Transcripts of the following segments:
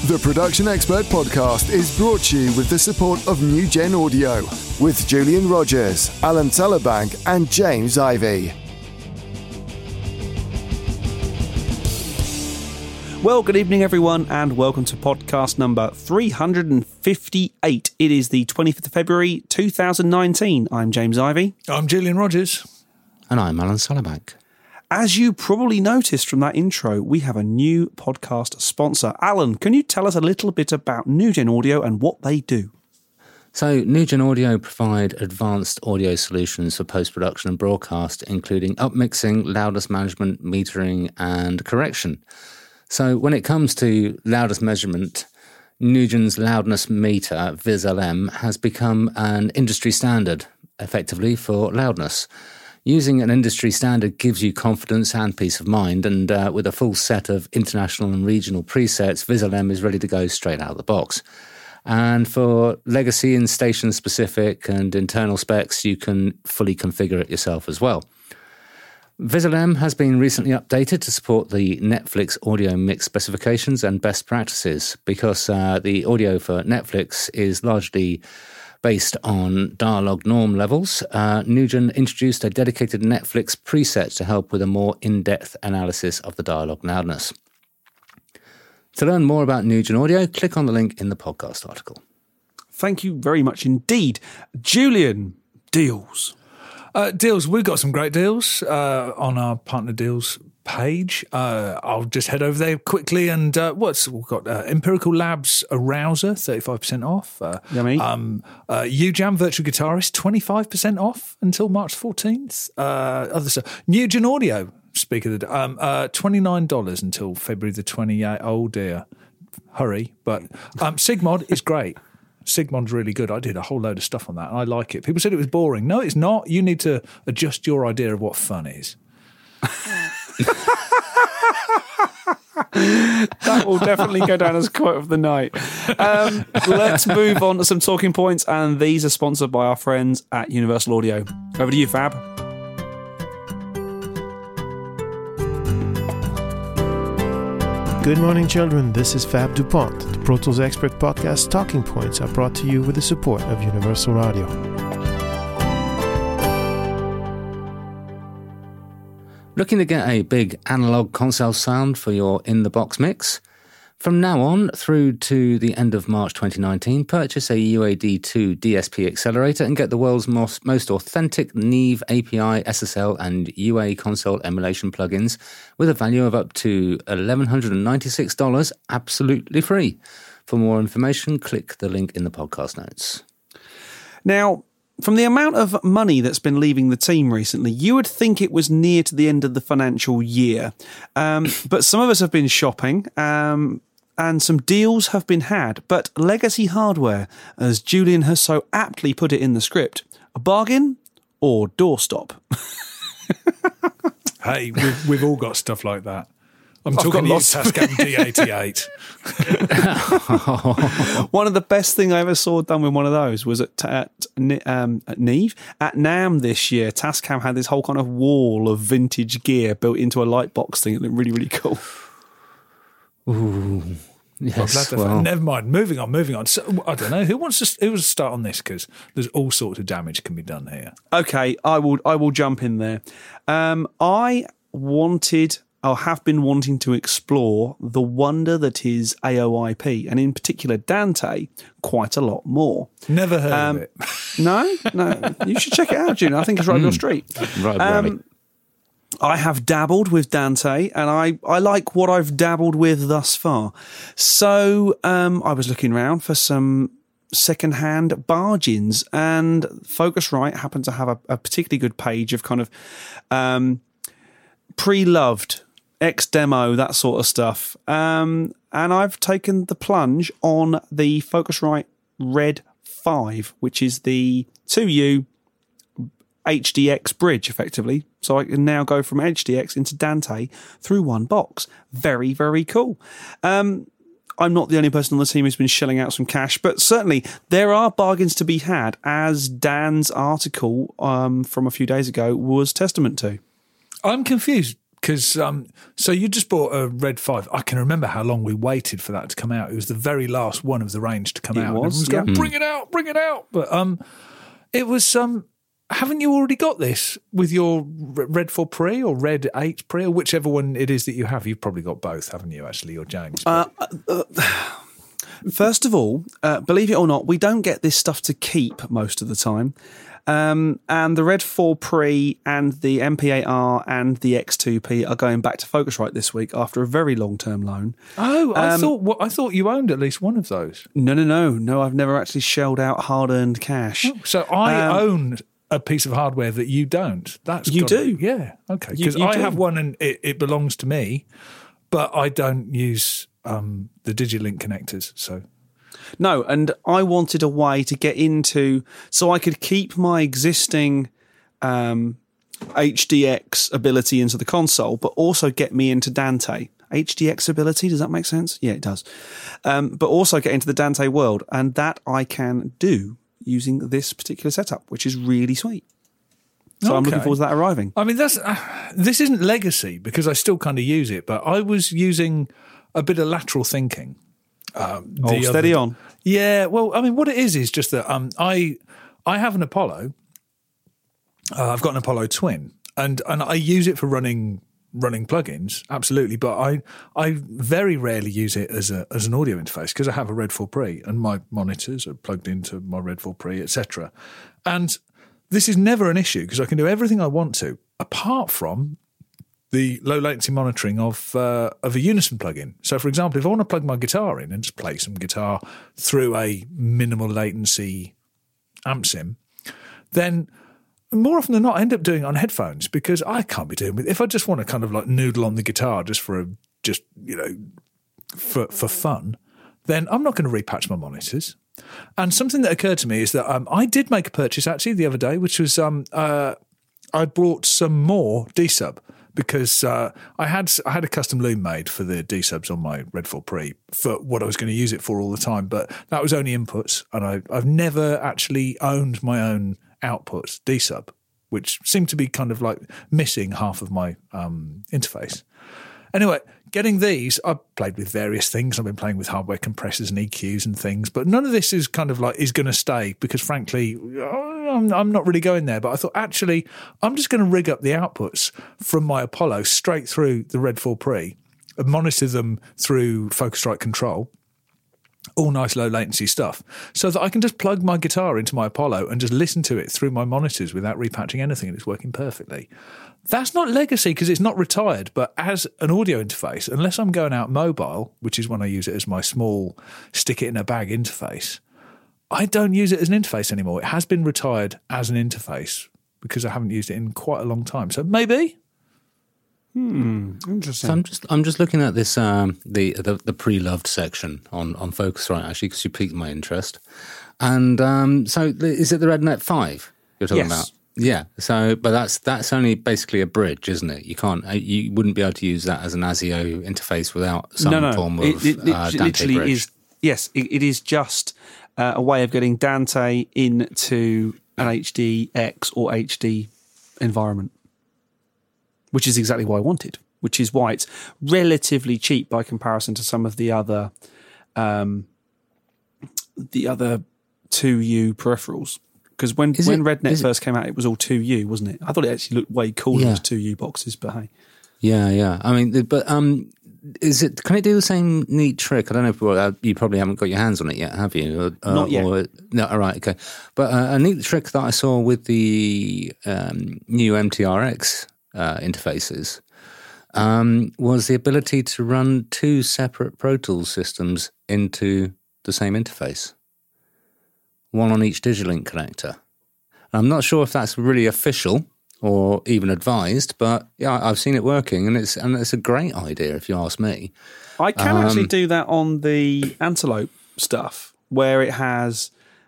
The Production Expert Podcast is brought to you with the support of New Gen Audio with Julian Rogers, Alan Salabank and James Ivey. Well, good evening, everyone, and welcome to podcast number 358. It is the 25th of February, 2019. I'm James Ivey. I'm Julian Rogers. And I'm Alan Salabank. As you probably noticed from that intro, we have a new podcast sponsor. Alan, can you tell us a little bit about New Gen Audio and what they do? So, New Gen Audio provide advanced audio solutions for post-production and broadcast, including upmixing, loudness management, metering, and correction. So when it comes to loudness measurement, Nugen's loudness meter, VisLM, has become an industry standard, effectively, for loudness. Using an industry standard gives you confidence and peace of mind, and with a full set of international and regional presets, VisLM is ready to go straight out of the box. And for legacy and station-specific and internal specs, you can fully configure it yourself as well. VisLM has been recently updated to support the Netflix audio mix specifications and best practices because the audio for Netflix is largely based on dialogue norm levels. Nugen introduced a dedicated Netflix preset to help with a more in-depth analysis of the dialogue loudness. To learn more about Nugen Audio, click on the link in the podcast article. Thank you very much indeed. Julian, deals. Deals, we've got some great deals on our partner deals page. I'll just head over there quickly and we've got Empirical Labs Arouser, 35% off. Yummy. UJAM Virtual Guitarist, 25% off until March 14th. Other stuff. Nugen Audio, speak of the $29 until February the 28th. Oh dear. Hurry. But Sigmod is great. Sigmod's really good. I did a whole load of stuff on that, and I like it. People said it was boring. No, it's not. You need to adjust your idea of what fun is. That will definitely go down as quote of the night. Let's move on to some talking points, and these are sponsored by our friends at Universal Audio. Over to you, Fab. Good morning, children. This is Fab DuPont. The Pro Tools Expert Podcast Talking Points are brought to you with the support of Universal Audio. Looking to get a big analog console sound for your in-the-box mix? From now on through to the end of March 2019, purchase a UAD2 DSP accelerator and get the world's most authentic Neve API, SSL and UA console emulation plugins with a value of up to $1,196 absolutely free. For more information, click the link in the podcast notes. Now, from the amount of money that's been leaving the team recently, you would think it was near to the end of the financial year. But some of us have been shopping, and some deals have been had. But legacy hardware, as Julian has so aptly put it in the script, a bargain or doorstop? Hey, we've all got stuff like that. I'm talking to you, Tascam D88. One of the best thing I ever saw done with one of those was at Neve. At NAMM this year, Tascam had this whole kind of wall of vintage gear built into a light box thing. It looked really, really cool. Ooh, yes. Never mind. Moving on. So, I don't know who wants to start on this because there's all sorts of damage can be done here. Okay, I will jump in there. I have been wanting to explore the wonder that is AOIP, and in particular Dante, quite a lot more. Never heard of it. No, you should check it out, June. I think it's right up your street. Right. I have dabbled with Dante, and I like what I've dabbled with thus far. So I was looking around for some second-hand bargains, and Focusrite happened to have a particularly good page of kind of pre-loved X-demo, that sort of stuff. And I've taken the plunge on the Focusrite Red 5, which is the 2U HDX bridge, effectively. So I can now go from HDX into Dante through one box. Very, very cool. I'm not the only person on the team who's been shelling out some cash, but certainly there are bargains to be had, as Dan's article from a few days ago was testament to. I'm confused. Because so you just bought a Red 5. I can remember how long we waited for that to come out. It was the very last one of the range to come out. It was, and everyone's going, bring it out. But it was. Haven't you already got this with your Red 4 Pre or Red 8 Pre or whichever one it is that you have? You've probably got both, haven't you? Actually, or James. First of all, believe it or not, we don't get this stuff to keep most of the time. And the Red 4 Pre and the MP8R and the X2P are going back to Focusrite this week after a very long-term loan. Oh, I thought you owned at least one of those. No. I've never actually shelled out hard-earned cash. Oh, so I own a piece of hardware that you don't. You do? Yeah. Okay. Because I have one and it belongs to me, but I don't use the Digilink connectors. So. No, and I wanted a way to get into, so I could keep my existing HDX ability into the console, but also get me into Dante. HDX ability, does that make sense? Yeah, it does. But also get into the Dante world, and that I can do using this particular setup, which is really sweet. So I'm looking forward to that arriving. I mean, this isn't legacy because I still kind of use it, but I was using a bit of lateral thinking. Steady on. Yeah, well, I mean, what it is just that I have an Apollo. I've got an Apollo Twin, and I use it for running plugins, absolutely. But I very rarely use it as an audio interface because I have a Red 4 Pre and my monitors are plugged into my Red 4 Pre, etc. And this is never an issue because I can do everything I want to, apart from the low latency monitoring of a Unison plugin. So, for example, if I want to plug my guitar in and just play some guitar through a minimal latency amp sim, then more often than not, I end up doing it on headphones because I can't be doing it. If I just want to kind of like noodle on the guitar just for fun, then I'm not going to repatch my monitors. And something that occurred to me is that I did make a purchase actually the other day, which was I brought some more D-Sub. Because I had a custom loom made for the D-Subs on my Red 4 Pre for what I was going to use it for all the time, but that was only inputs, and I've never actually owned my own outputs D-Sub, which seemed to be kind of like missing half of my interface. Anyway, getting these, I've played with various things. I've been playing with hardware compressors and EQs and things, but none of this is kind of like is going to stay because, frankly, I'm not really going there. But I thought, actually, I'm just going to rig up the outputs from my Apollo straight through the Red 4 Pre and monitor them through Focusrite Control. All nice low latency stuff, so that I can just plug my guitar into my Apollo and just listen to it through my monitors without repatching anything, and it's working perfectly. That's not legacy because it's not retired, but as an audio interface, unless I'm going out mobile, which is when I use it as my small stick it in a bag interface, I don't use it as an interface anymore. It has been retired as an interface because I haven't used it in quite a long time. So maybe. Interesting. So I'm just looking at this the pre-loved section on Focusrite actually because you piqued my interest, and so is it the RedNet 5 you're talking about? Yeah. So, but that's only basically a bridge, isn't it? You wouldn't be able to use that as an ASIO interface without some form of Dante literally bridge. Is. Yes, it is just a way of getting Dante into an HDX or HD environment, which is exactly what I wanted, which is why it's relatively cheap by comparison to some of the other 2U peripherals. Because when RedNet first came out, it was all 2U, wasn't it? I thought it actually looked way cooler as 2U boxes, but hey. Yeah. I mean, but can it do the same neat trick? I don't know if you probably haven't got your hands on it yet, have you? Not yet. No, all right, okay. But a neat trick that I saw with the new MTRX interfaces was the ability to run two separate Pro Tools systems into the same interface. One on each Digilink connector. I'm not sure if that's really official or even advised, but yeah, I've seen it working, and it's a great idea if you ask me. I can actually do that on the Antelope stuff, where it has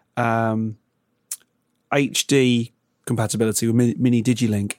HD compatibility with mini Digilink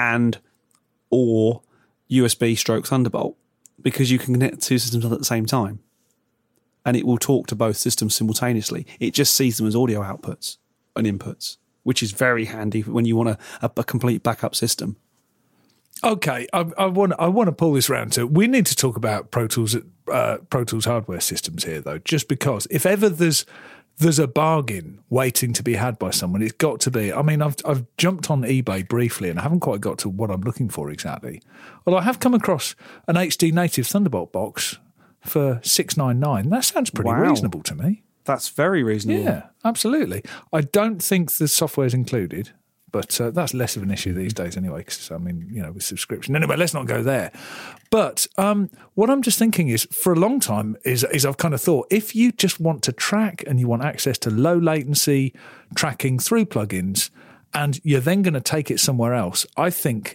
or USB / Thunderbolt, because you can connect two systems at the same time. And it will talk to both systems simultaneously. It just sees them as audio outputs and inputs, which is very handy when you want a complete backup system. Okay, I want to pull this round to. We need to talk about Pro Tools hardware systems here, though, just because if ever there's a bargain waiting to be had by someone, it's got to be. I mean, I've jumped on eBay briefly and I haven't quite got to what I'm looking for exactly. Although I have come across an HD native Thunderbolt box for $699. That sounds pretty reasonable to me. That's very reasonable. Yeah, absolutely. I don't think the software's included. But that's less of an issue these days anyway, because, I mean, with subscription. Anyway, let's not go there. But what I'm just thinking is, for a long time, is I've kind of thought, if you just want to track and you want access to low latency tracking through plugins, and you're then going to take it somewhere else, I think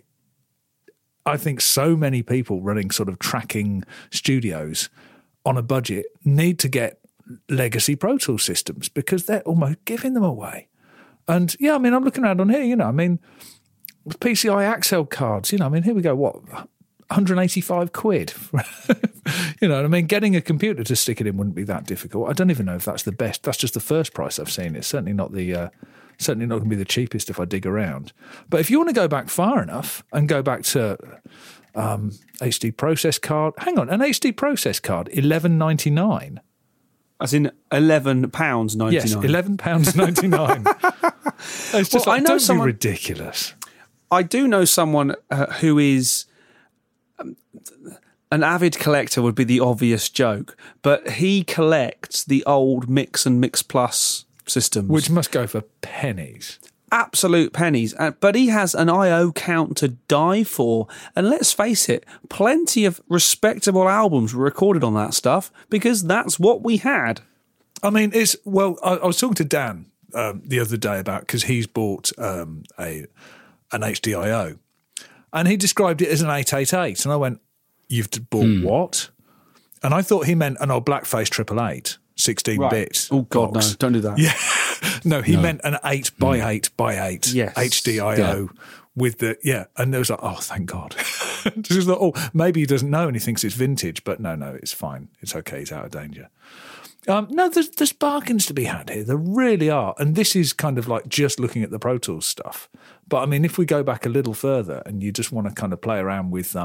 so many people running sort of tracking studios on a budget need to get legacy Pro Tools systems because they're almost giving them away. And yeah, I mean, I'm looking around on here, I mean, PCI Accel cards, I mean, here we go, what, 185 quid? I mean, getting a computer to stick it in wouldn't be that difficult. I don't even know if that's the best. That's just the first price I've seen. It's certainly not certainly not going to be the cheapest if I dig around. But if you want to go back far enough and go back to HD process card, hang on, an HD process card, $11.99. As in £11.99. Yes, £11.99. It's just I know someone ridiculous. I do know someone who is an avid collector. Would be the obvious joke, but he collects the old Mix and Mix Plus systems, which must go for pennies. Absolute pennies. But he has an I/O count to die for. And let's face it, plenty of respectable albums were recorded on that stuff because that's what we had. I mean, I was talking to Dan the other day about, because he's bought an HDIO, and he described it as an 888. And I went, "You've bought what?" And I thought he meant an old Blackface 888. 16 bits. Oh, God, box. no, don't do that. Yeah. No, he meant an 8x8x8 yes. HDIO with the, and there was like, oh, thank God. Just like, maybe he doesn't know and he thinks it's vintage, but no, it's fine. It's okay. He's out of danger. No, there's bargains to be had here. There really are. And this is kind of like just looking at the Pro Tools stuff. But I mean, if we go back a little further and you just want to kind of play around with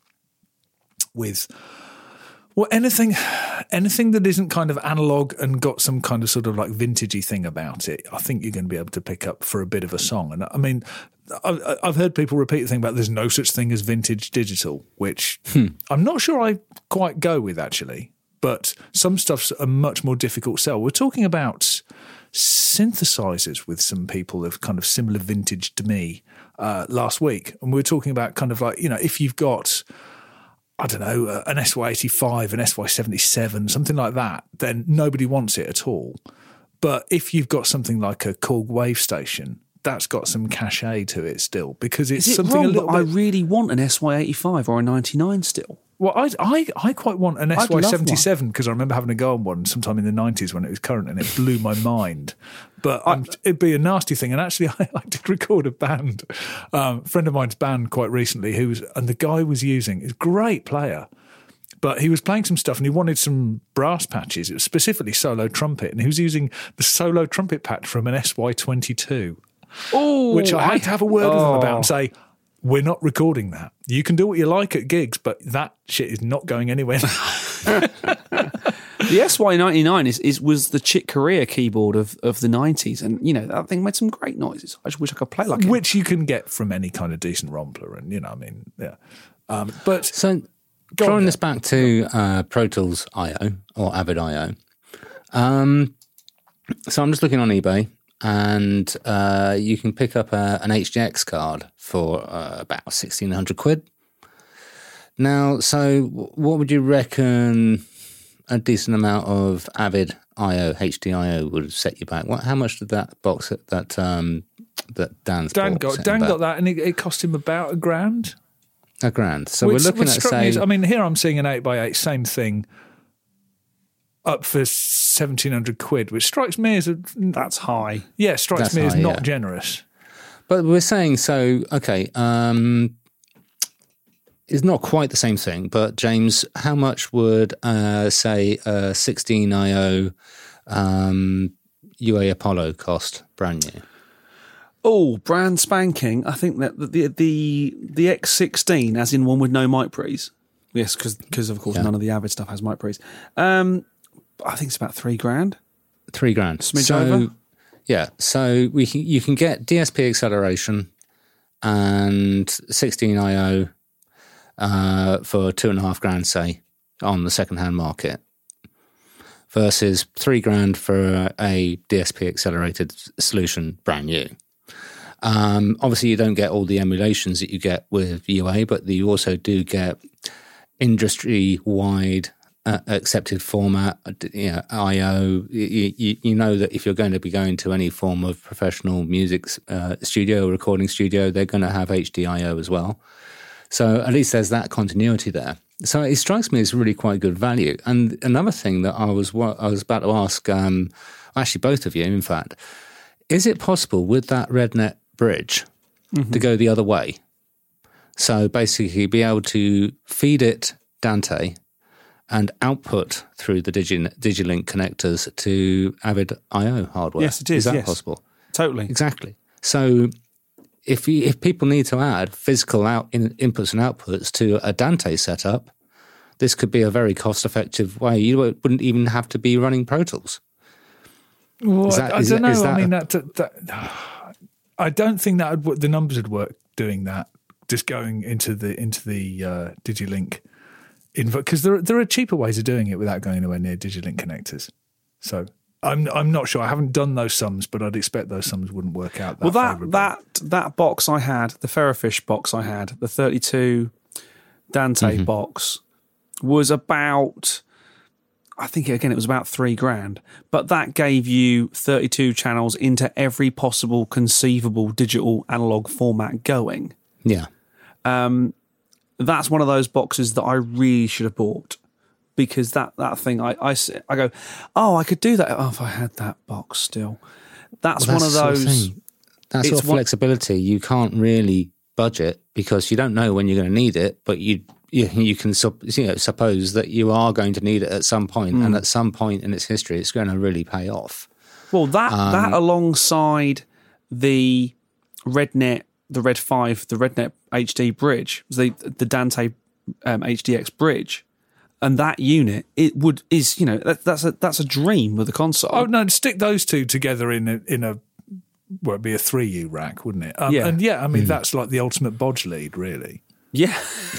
well, anything that isn't kind of analog and got some kind of sort of like vintagey thing about it, I think you're going to be able to pick up for a bit of a song. And I mean, I've heard people repeat the thing about there's no such thing as vintage digital, which I'm not sure I quite go with actually. But some stuff's a much more difficult sell. We're talking about synthesizers with some people of kind of similar vintage to me last week. And we were talking about kind of like, if you've got, I don't know, an SY85, an SY77, something like that, then nobody wants it at all. But if you've got something like a Korg Wave Station, that's got some cachet to it still, because it's something wrong a little that bit... I really want an SY85 or a 99 still. Well, I quite want an SY77 because I remember having a go on one sometime in the 90s when it was current and it blew my mind. But it'd be a nasty thing. And actually, I did record a band, a friend of mine's band quite recently, and the guy was using, he's a great player, but he was playing some stuff and he wanted some brass patches. It was specifically solo trumpet. And he was using the solo trumpet patch from an SY22, which I had to have a word with him about and say, we're not recording that. You can do what you like at gigs, but that shit is not going anywhere. The SY99 was the Chick Corea keyboard of the 90s, and that thing made some great noises. I just wish I could play like it. Which you can get from any kind of decent Rompler, and but so drawing this back to Pro Tools I/O or Avid I/O. So I'm just looking on eBay. And you can pick up an HDX card for about 1,600 quid. Now, so what would you reckon a decent amount of Avid I/O, HDIO would set you back? How much did that box that Dan got that, and it cost him about $1,000. $1,000. So we're looking at say, I mean, here I'm seeing an 8x8, same thing, up for 1,700 quid, which strikes me as that's high. Yeah, strikes me as not generous. But we're saying okay. It's not quite the same thing. But James, how much would say a 16IO UA Apollo cost brand new? Oh, brand spanking. I think that the X16, as in one with no mic pre's. Yes, because of course none of the Avid stuff has mic pre's. I think it's about $3,000. $3,000. Smidge over. Yeah, so you can get DSP acceleration and 16IO for $2,500, say, on the second-hand market, versus $3,000 for a DSP accelerated solution, brand new. Obviously, you don't get all the emulations that you get with UA, but you also do get industry-wide accepted format, I/O. You know that if you're going to be going to any form of professional music studio or recording studio, they're going to have HD I/O as well. So at least there's that continuity there. So it strikes me as really quite good value. And another thing that I was about to ask, actually both of you, in fact, is it possible with that RedNet bridge to go the other way? So basically be able to feed it Dante and output through the Digilink connectors to Avid I/O hardware. Yes, it is. Is that possible? Totally. Exactly. So if people need to add physical inputs and outputs to a Dante setup, this could be a very cost-effective way. You wouldn't even have to be running Pro Tools. Well, I don't know. I mean, I don't think that the numbers would work doing that. Just going into the Digilink, because there are cheaper ways of doing it without going anywhere near Digilink connectors. So I'm not sure. I haven't done those sums, but I'd expect those sums wouldn't work out. That box I had, the Ferrofish box I had, the 32 Dante box, was about, I think again it was about $3,000, but that gave you 32 channels into every possible conceivable digital analog format going. Yeah. That's one of those boxes that I really should have bought, because that thing, I go, oh, I could do that if I had that box still. That's one of those. That sort of flexibility, you can't really budget because you don't know when you're going to need it, but you can suppose that you are going to need it at some point, and at some point in its history, it's going to really pay off. Well, that alongside the RedNet, the Red 5, the RedNet HD bridge, the Dante HDX bridge, and that unit, that's a dream with a console. Oh no, stick those two together in a well, it'd be a 3U rack, wouldn't it? I mean that's like the ultimate bodge lead, really. Yeah,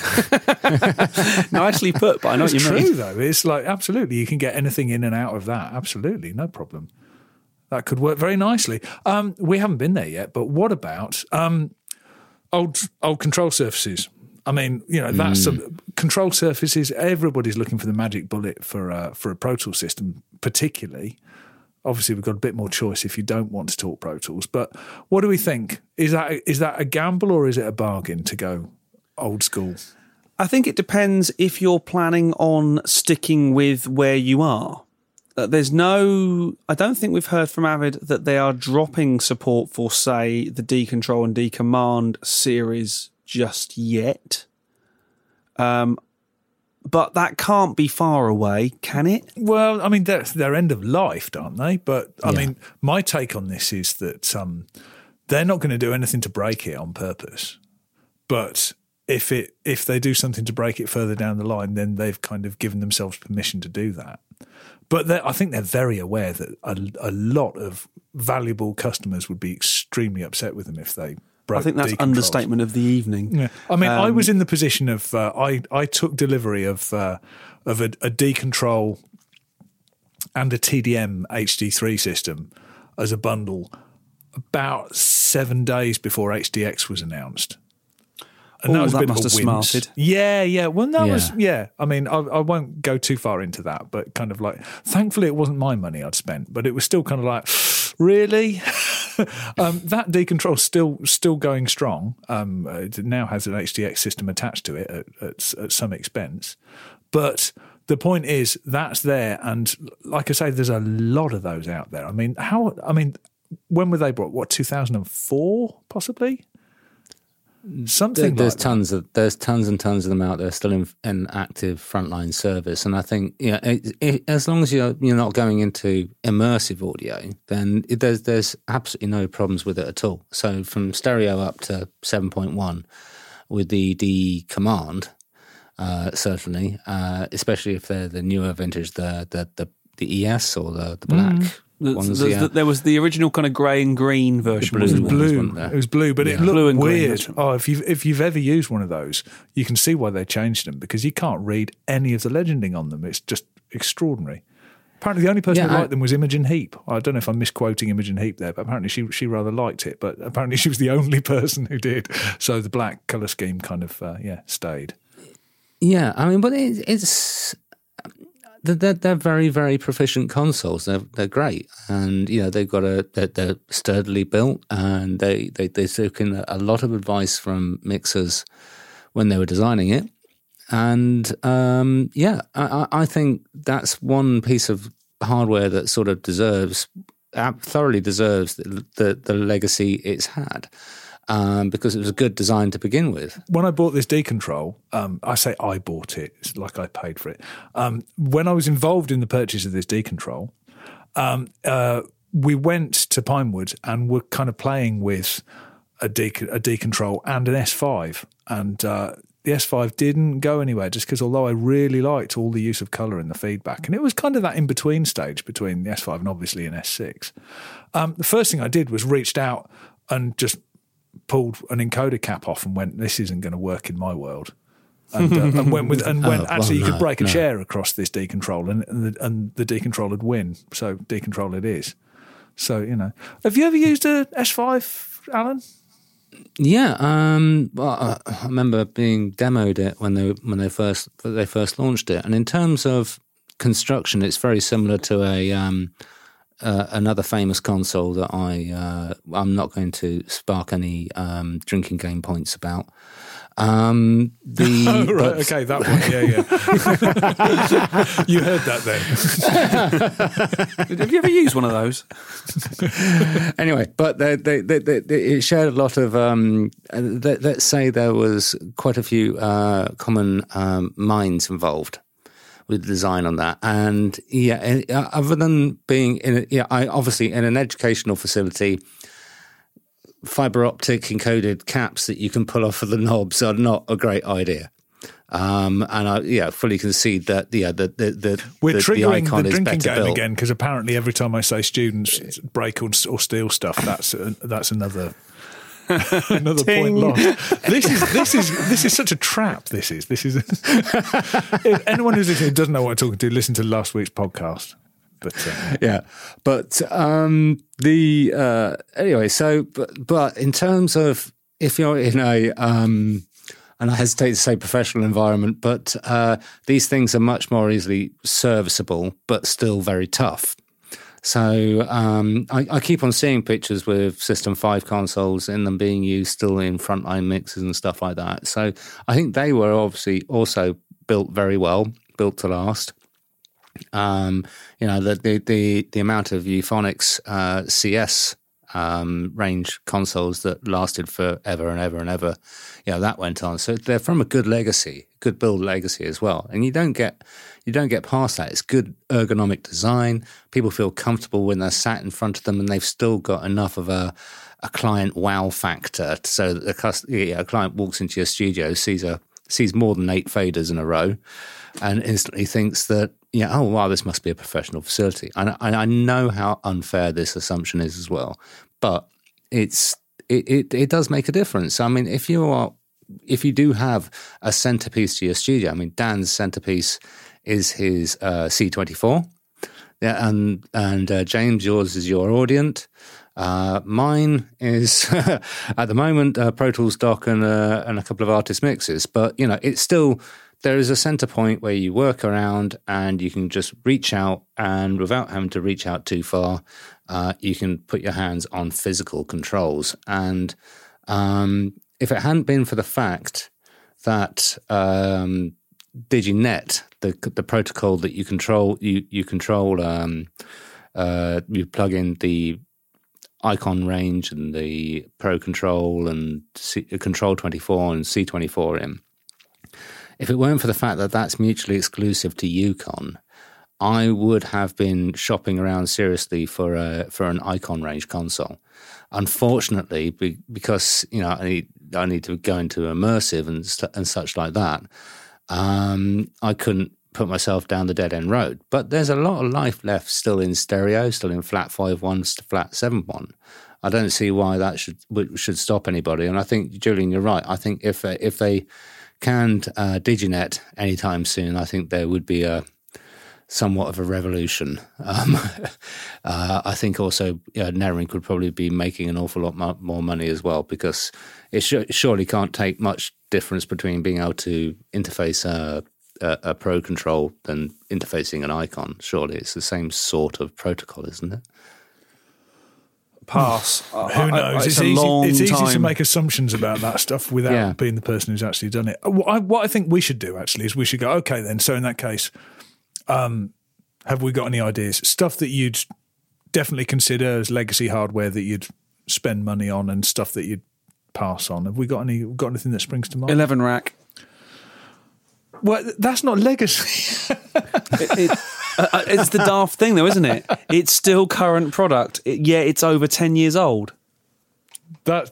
nicely put. But I know what you mean. It's true though. It's like absolutely, you can get anything in and out of that. Absolutely, no problem. That could work very nicely. We haven't been there yet, but what about old control surfaces? I mean, that's control surfaces. Everybody's looking for the magic bullet for a Pro Tools system, particularly. Obviously, we've got a bit more choice if you don't want to talk Pro Tools. But what do we think? Is that a gamble or is it a bargain to go old school? I think it depends if you're planning on sticking with where you are. I don't think we've heard from Avid that they are dropping support for, say, the D-Control and D-Command series just yet. But that can't be far away, can it? Well, I mean, they're end of life, aren't they? But, I mean, my take on this is that they're not going to do anything to break it on purpose. But if they do something to break it further down the line, then they've kind of given themselves permission to do that. But I think they're very aware that a lot of valuable customers would be extremely upset with them if they broke. I think that's understatement of the evening. Yeah. I mean, I was in the position of I took delivery of a D-Control and a TDM HD3 system as a bundle about 7 days before HDX was announced. And that was a bit must of a have wince. smarted. Yeah. Well, that was, I mean, I won't go too far into that, but kind of like, thankfully it wasn't my money I'd spent, but it was still kind of like, really? That D-Control still going strong. It now has an HDX system attached to it at some expense. But the point is, that's there. And like I say, there's a lot of those out there. I mean, when were they brought? What, 2004 possibly? Something there's like tons and tons of them out there still in active frontline service, and I think as long as you're not going into immersive audio, then there's absolutely no problems with it at all. So from stereo up to 7.1 with the command, certainly, especially if they're the newer vintage, the ES or the black. There was the original kind of grey and green version. It was blue. It was blue, but it looked blue and weird. green. Oh, if you've ever used one of those, you can see why they changed them, because you can't read any of the legending on them. It's just extraordinary. Apparently, the only person who liked them was Imogen Heap. I don't know if I'm misquoting Imogen Heap there, but apparently she rather liked it. But apparently, she was the only person who did. So the black colour scheme kind of stayed. Yeah, I mean, but it's. They're very, very proficient consoles. They're great, and they've got they're sturdily built, and they took in a lot of advice from mixers when they were designing it. And I think that's one piece of hardware that sort of thoroughly deserves the legacy it's had. Because it was a good design to begin with. When I bought this D-Control, I say I bought it, it's like I paid for it. When I was involved in the purchase of this D-Control, we went to Pinewood and were kind of playing with a D-Control and an S5. And the S5 didn't go anywhere, just because although I really liked all the use of colour in the feedback, and it was kind of that in-between stage between the S5 and obviously an S6. The first thing I did was reached out and just pulled an encoder cap off and went, "This isn't going to work in my world," and went you could break a chair across this D-Control, and the D-Control would win. So D-Control it is. So have you ever used a S5, Alan? Yeah, well, I remember being demoed it when they first launched it, and in terms of construction, it's very similar to another famous console that I'm not going to spark any drinking game points about. Okay, that one, yeah. You heard that then. Have you ever used one of those? Anyway, but it shared a lot of. Let's say there was quite a few common minds involved with the design on that, and other than being obviously in an educational facility, fiber optic encoded caps that you can pull off of the knobs are not a great idea. And I fully concede that we're triggering the drinking game built. again, because apparently every time I say students break or steal stuff, that's another. Another point lost. This is such a trap. This is. If anyone who's listening doesn't know what I'm talking to, listen to last week's podcast. But anyway. So, but in terms of if you're in a and I hesitate to say professional environment, but these things are much more easily serviceable, but still very tough. So I keep on seeing pictures with System 5 consoles in them being used still in frontline mixes and stuff like that. So I think they were obviously also built very well, built to last. The amount of Euphonics CS range consoles that lasted forever and ever and ever, that went on. So they're from a good legacy, good build legacy as well. And you don't get past that. It's good ergonomic design. People feel comfortable when they're sat in front of them, and they've still got enough of a client wow factor so that a client walks into your studio, sees more than 8 faders in a row, and instantly thinks that, oh wow, this must be a professional facility. And I know how unfair this assumption is as well, but it does make a difference. I mean, if you do have a centerpiece to your studio, I mean, Dan's centerpiece is his C24, and James, yours is your Audient. Mine is at the moment Pro Tools Dock and a couple of artist mixes, but it's still, there is a center point where you work around and you can just reach out, and without having to reach out too far, you can put your hands on physical controls. And if it hadn't been for the fact that DigiNet, the protocol that you control, you plug in the Icon range and the Pro Control and Control 24 and C24 in. If it weren't for the fact that that's mutually exclusive to Yukon, I would have been shopping around seriously for an Icon range console. Unfortunately, because I need to go into immersive and such like that, I couldn't put myself down the dead end road. But there's a lot of life left still in stereo, still in flat 5.1 to flat 7.1. I don't see why that should stop anybody. And I think, Julian, you're right. I think if they canned Diginet anytime soon, I think there would be somewhat of a revolution. I think also Neuralink would probably be making an awful lot more money as well, because it surely can't take much difference between being able to interface a Pro Control than interfacing an Icon. Surely it's the same sort of protocol, isn't it? Pass. Who knows? It's easy to make assumptions about that stuff without being the person who's actually done it. What I think we should do, actually, is we should go, okay, then, so in that case, have we got any ideas? Stuff that you'd definitely consider as legacy hardware that you'd spend money on, and stuff that you'd pass on. Have we got anything that springs to mind? 11 rack. Well, that's not legacy. It's the daft thing, though, isn't it? It's still current product. It's over 10 years old. That's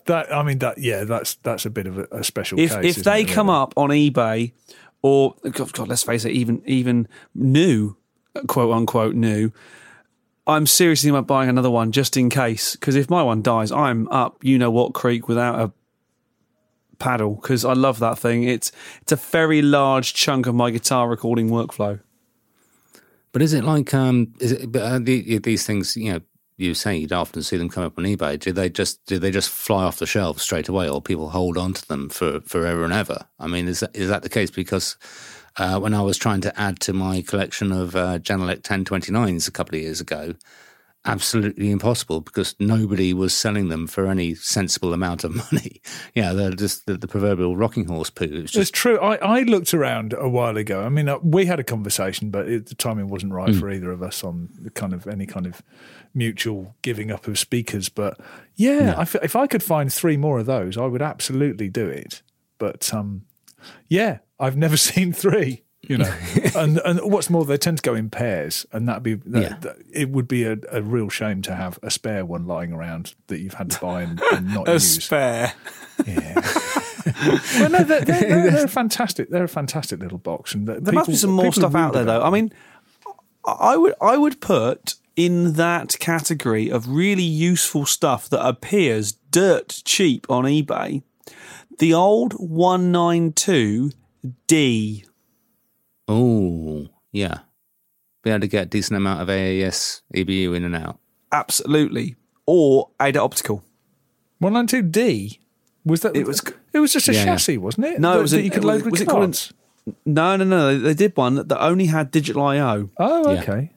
a bit of a special case. If they come up on eBay, or God, let's face it, even new, quote unquote new, I'm seriously about buying another one just in case. Because if my one dies, I'm up what creek without a paddle, because I love that thing. It's a very large chunk of my guitar recording workflow. But is it like these things? You say you'd often see them come up on eBay. Do they just fly off the shelf straight away, or people hold on to them for forever and ever? I mean, is that the case? Because when I was trying to add to my collection of Genelec 1029s a couple of years ago, absolutely impossible, because nobody was selling them for any sensible amount of money. They're just the proverbial rocking horse poo. It's true. I looked around a while ago. I mean, we had a conversation, but the timing wasn't right for either of us on any kind of mutual giving up of speakers. But if I could find 3 more of those, I would absolutely do it. But I've never seen 3. And what's more, they tend to go in pairs, and it would be a real shame to have a spare one lying around that you've had to buy and not use. A spare. Yeah. Well, no, they're fantastic. They're a fantastic little box, and there must be some more stuff out there, though. I mean, I would put in that category of really useful stuff that appears dirt cheap on eBay the old 192D. Oh, yeah. Be able to get a decent amount of AAS EBU in and out. Absolutely. Or Ada Optical. 192D? Was that? It was just a chassis, wasn't it? No, that you could load with cards. No. They did one that only had digital I/O. Oh, okay.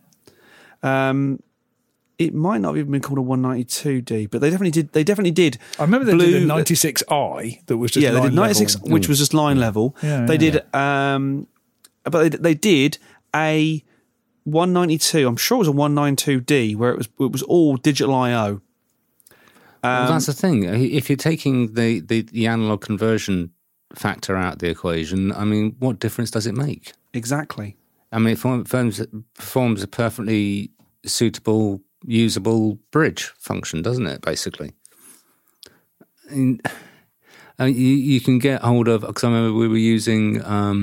It might not have even been called a 192D, but they definitely did. I remember they did a 96i that was just line they did 96, level. which was just line level. They did. But they did a 192. I'm sure it was a 192D, where it was all digital I/O. Well, that's the thing. If you're taking the analog conversion factor out of the equation, I mean, what difference does it make? Exactly. I mean, it performs a perfectly suitable, usable bridge function, doesn't it, basically? You can get hold of, because I remember we were using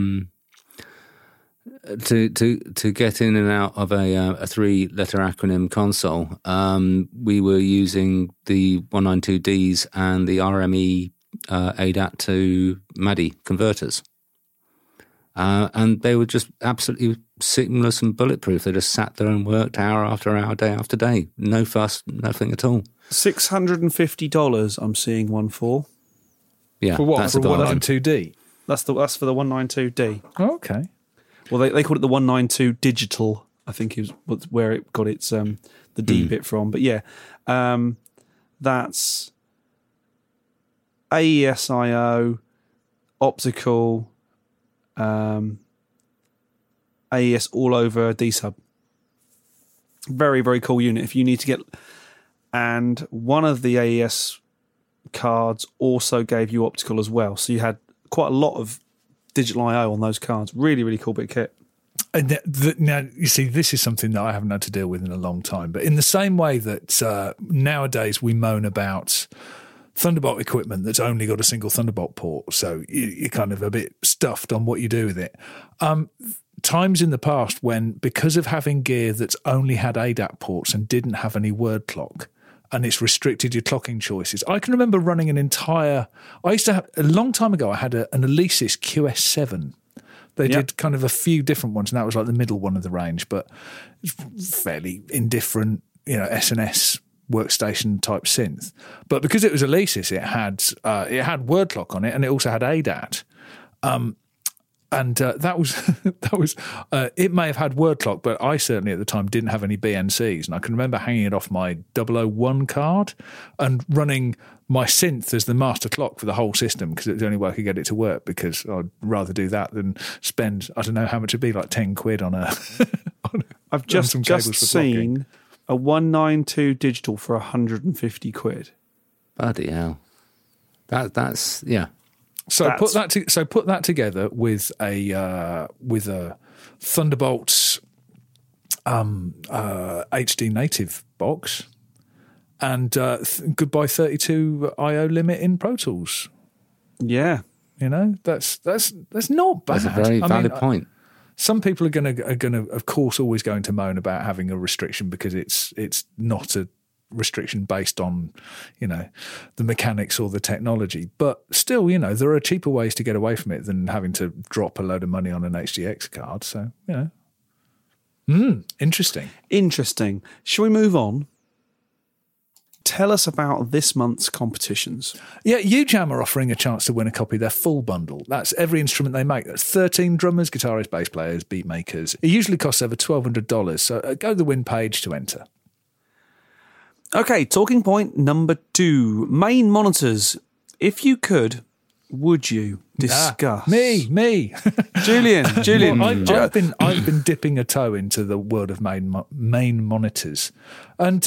to get in and out of a 3-letter acronym console. We were using the 192Ds and the RME ADAT to MADI converters. And they were just absolutely seamless and bulletproof. They just sat there and worked hour after hour, day after day. No fuss, nothing at all. $650 I'm seeing one for. Yeah, for what? For 192D? That's for the 192D. Oh, okay. Well, they called it the 192 digital, I think is where it got its the D bit from. But yeah, that's AES-IO, optical, AES all over D-sub. Very, very cool unit. If you need to get and one of the AES cards also gave you optical as well. So you had quite a lot of digital I/O on those cards. Really, really cool bit of kit. And now, you see, this is something that I haven't had to deal with in a long time. But in the same way that nowadays we moan about Thunderbolt equipment that's only got a single Thunderbolt port, so you're kind of a bit stuffed on what you do with it. Times in the past when, because of having gear that's only had ADAT ports and didn't have any word clock, and it's restricted your clocking choices. I can remember running a long time ago, I had an Alesis QS7. They did kind of a few different ones, and that was like the middle one of the range, but it's fairly indifferent, S&S workstation type synth. But because it was Alesis, it had word clock on it, and it also had ADAT. And that was it may have had word clock, but I certainly at the time didn't have any BNCs. And I can remember hanging it off my 001 card and running my synth as the master clock for the whole system, because it was the only way I could get it to work, because I'd rather do that than spend, I don't know how much it'd be, like 10 quid on a... I've just seen a 192 digital for 150 quid. Bloody hell. That's yeah. So put that together with a Thunderbolt HD native box, and goodbye 32 I/O limit in Pro Tools. Yeah, that's not bad. That's a very valid point. Some people are going to, of course, always going to moan about having a restriction because it's not a restriction based on, the mechanics or the technology. But still, there are cheaper ways to get away from it than having to drop a load of money on an HDX card. So, interesting. Interesting. Shall we move on? Tell us about this month's competitions. Yeah, UJAM are offering a chance to win a copy of their full bundle. That's every instrument they make. That's 13 drummers, guitarists, bass players, beat makers. It usually costs over $1,200. So go to the win page to enter. Okay, talking point number 2. Main monitors. If you could, would you discuss? Me. Julian. Well, I've been dipping a toe into the world of main monitors. And...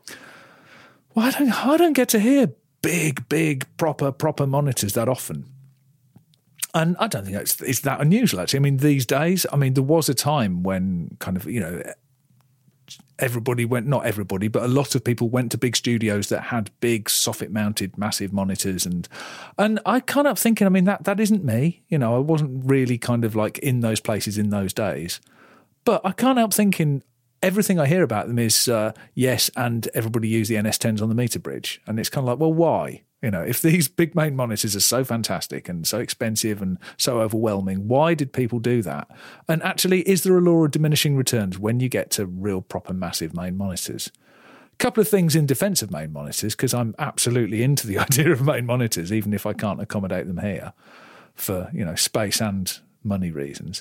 I don't get to hear big, proper monitors that often. And I don't think it's that unusual, actually. I mean, these days, there was a time when kind of, everybody went, not everybody, but a lot of people went to big studios that had big soffit-mounted massive monitors. And I kind of thinking, that isn't me. I wasn't really kind of like in those places in those days. But I can't help thinking... Everything I hear about them is, yes, and everybody use the NS10s on the meter bridge. And it's kind of like, well, why? If these big main monitors are so fantastic and so expensive and so overwhelming, why did people do that? And actually, is there a law of diminishing returns when you get to real proper massive main monitors? A couple of things in defense of main monitors, because I'm absolutely into the idea of main monitors, even if I can't accommodate them here for, space and money reasons.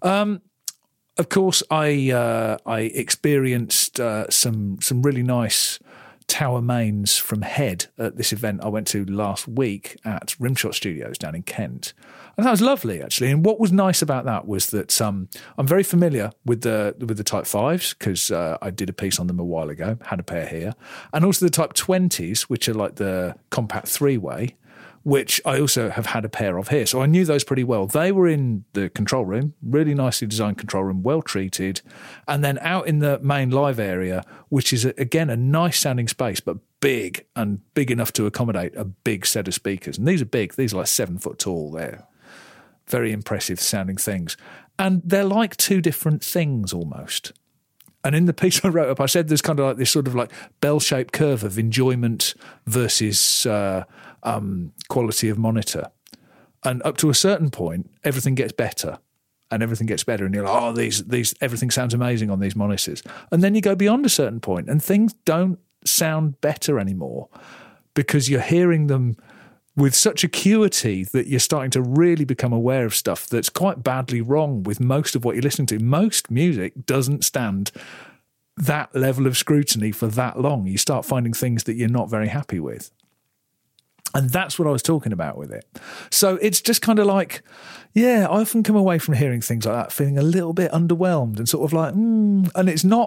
Of course, I experienced some really nice tower mains from Head at this event I went to last week at Rimshot Studios down in Kent. And that was lovely, actually. And what was nice about that was that I'm very familiar with the Type 5s, because I did a piece on them a while ago, had a pair here. And also the Type 20s, which are like the compact 3-way, which I also have had a pair of here. So I knew those pretty well. They were in the control room, really nicely designed control room, well treated. And then out in the main live area, which is, again, a nice sounding space, but big and big enough to accommodate a big set of speakers. And these are big. These are like 7 foot tall. They're very impressive sounding things. And they're like two different things almost. And in the piece I wrote up, I said there's kind of like this sort of like bell-shaped curve of enjoyment versus quality of monitor. And up to a certain point, everything gets better and everything gets better. And you're like, oh, these everything sounds amazing on these monitors. And then you go beyond a certain point and things don't sound better anymore because you're hearing them with such acuity that you're starting to really become aware of stuff that's quite badly wrong with most of what you're listening to. Most music doesn't stand that level of scrutiny for that long. You start finding things that you're not very happy with. And that's what I was talking about with it. So it's just kind of like, yeah, I often come away from hearing things like that feeling a little bit underwhelmed and sort of like, and it's not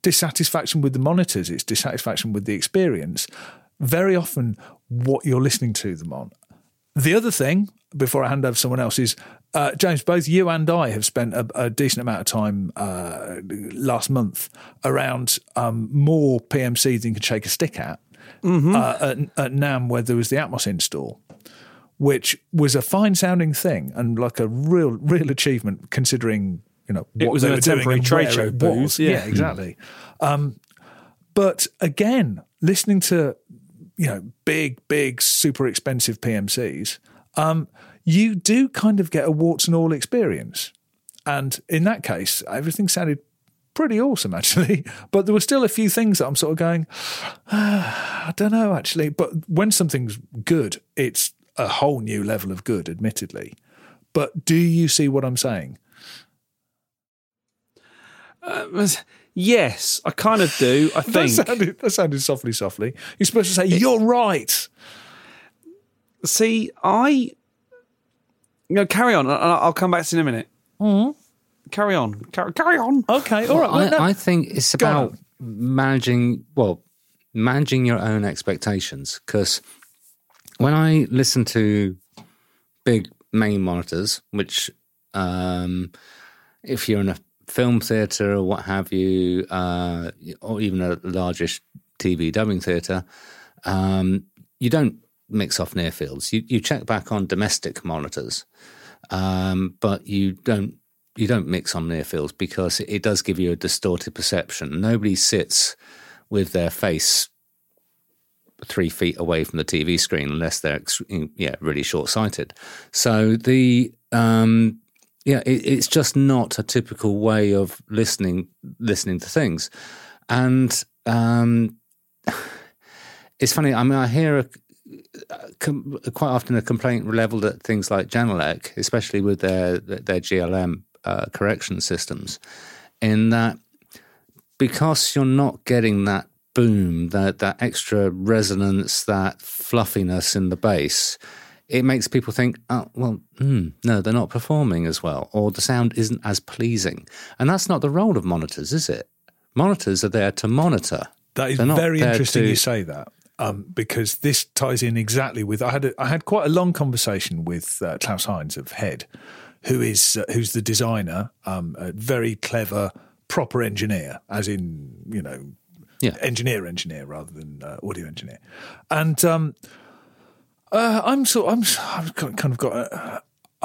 dissatisfaction with the monitors, it's dissatisfaction with the experience, very often what you're listening to them on. The other thing, before I hand over to someone else, is, James, both you and I have spent a decent amount of time last month around more PMC than you can shake a stick at, at NAMM, where there was the Atmos install, which was a fine-sounding thing and like a real achievement considering, what it was they in were a temporary doing trade and show where it booth. was. Yeah. Yeah, exactly. But again, listening to big, super expensive PMCs, you do kind of get a warts and all experience. And in that case, everything sounded pretty awesome, actually. But there were still a few things that I'm sort of going, I don't know, actually. But when something's good, it's a whole new level of good, admittedly. But do you see what I'm saying? Yes, I kind of do, I think. That sounded softly. You're supposed to say, you're right. See, carry on. I'll come back to you in a minute. Mm-hmm. Carry on. Carry on. Okay, all right. I think it's about managing your own expectations. Because when I listen to big main monitors, which if you're in a film theatre or what have you, or even a largish TV dubbing theatre, you don't mix off near fields. You check back on domestic monitors, but you don't mix on near fields because it does give you a distorted perception. Nobody sits with their face 3 feet away from the TV screen unless they're really short-sighted. So it's just not a typical way of listening to things. And it's funny, I mean, I hear quite often a complaint levelled at things like Genelec, especially with their GLM correction systems, in that because you're not getting that boom, that extra resonance, that fluffiness in the bass, it makes people think, no, they're not performing as well, or the sound isn't as pleasing. And that's not the role of monitors, is it? Monitors are there to monitor. That is very interesting you say that, because this ties in exactly with, I had quite a long conversation with Klaus Heinz of Head, who's the designer, a very clever, proper engineer, as in, engineer rather than audio engineer. And I've kind of got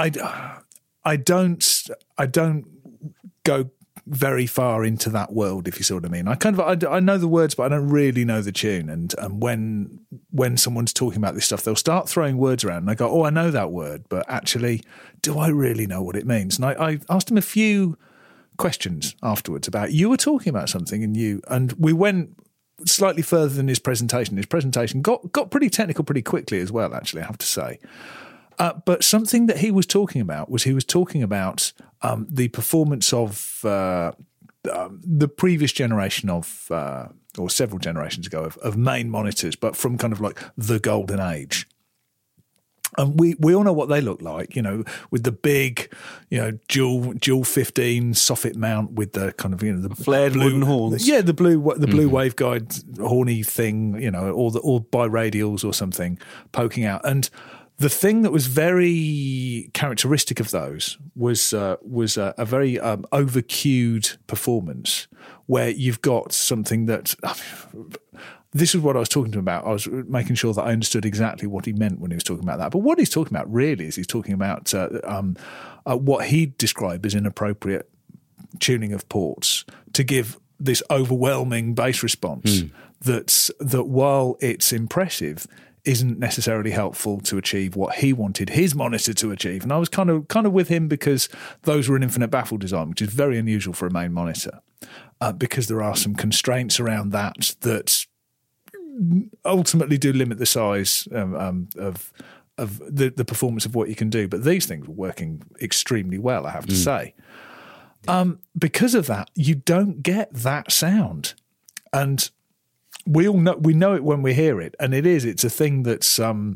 I don't go very far into that world, if you see what I mean. I know the words, but I don't really know the tune. And when someone's talking about this stuff, they'll start throwing words around, and I go, "Oh, I know that word, but actually, do I really know what it means?" And I asked him a few questions afterwards about, you were talking about something, and we went slightly further than his presentation. His presentation got pretty technical pretty quickly as well, actually, I have to say. But something that he was talking about was the performance of the previous generation of, or several generations ago, of main monitors, but from kind of like the golden age. And we all know what they look like, with the big, dual 15 soffit mount with the kind of, the flared wooden horns. Yeah, the blue waveguide horny thing, or biradials or something poking out. And the thing that was very characteristic of those was a very over-cued performance where you've got something that. This is what I was talking to him about. I was making sure that I understood exactly what he meant when he was talking about that. But what he's talking about really is he's talking about what he'd describe as inappropriate tuning of ports to give this overwhelming bass response that while it's impressive, isn't necessarily helpful to achieve what he wanted his monitor to achieve. And I was kind of with him because those were an infinite baffle design, which is very unusual for a main monitor, because there are some constraints around that ultimately do limit the size of the performance of what you can do. But these things were working extremely well, I have to say. Because of that, you don't get that sound. And we know it when we hear it, and it's a thing that's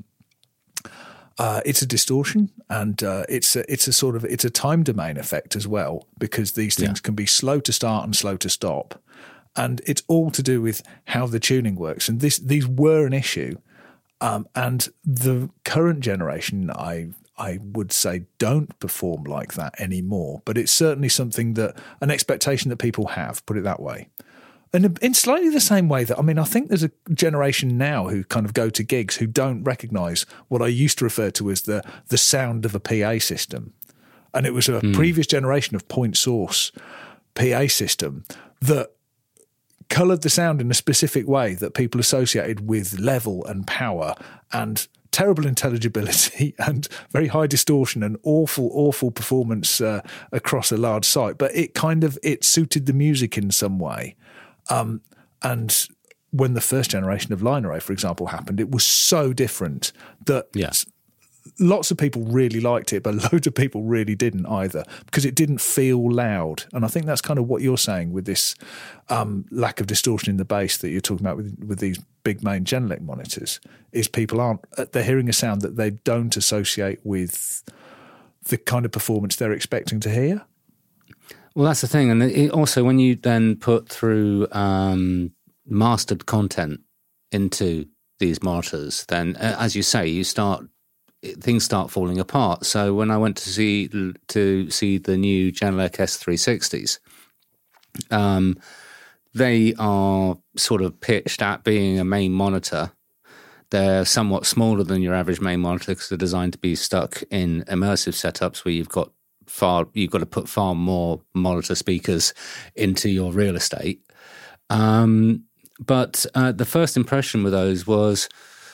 it's a distortion, and it's a time domain effect as well, because these things can be slow to start and slow to stop. And it's all to do with how the tuning works. And these were an issue. And the current generation, I would say, don't perform like that anymore. But it's certainly something an expectation that people have, put it that way. And in slightly the same way that, I think there's a generation now who kind of go to gigs who don't recognise what I used to refer to as the sound of a PA system. And it was a previous generation of point source PA system that coloured the sound in a specific way that people associated with level and power and terrible intelligibility and very high distortion and awful performance across a large site. But it suited the music in some way. And when the first generation of line array, for example, happened, it was so different that lots of people really liked it, but loads of people really didn't either, because it didn't feel loud. And I think that's kind of what you're saying with this lack of distortion in the bass that you're talking about with these big main Genelec monitors, is they're hearing a sound that they don't associate with the kind of performance they're expecting to hear. Well, that's the thing. And also, when you then put through mastered content into these monitors, then, as you say, things start falling apart. So when I went to see the new Genelec S360s, they are sort of pitched at being a main monitor. They're somewhat smaller than your average main monitor because they're designed to be stuck in immersive setups where you've got to put far more monitor speakers into your real estate. But the first impression with those was,